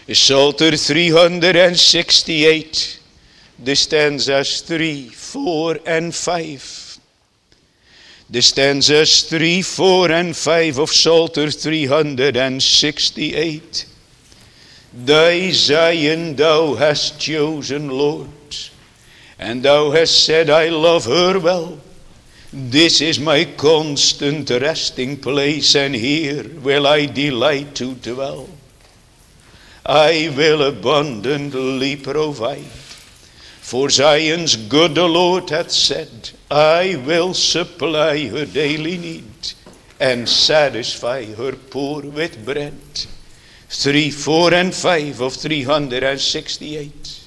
Psalter 368, the stanzas 3, 4, and 5. The stanzas 3, 4, and 5 of Psalter 368. Thy Zion thou hast chosen, Lord, and thou hast said, I love her well. This is my constant resting place, and here will I delight to dwell. I will abundantly provide. For Zion's good the Lord hath said, I will supply her daily need, and satisfy her poor with bread. 3, 4, and 5 of 368.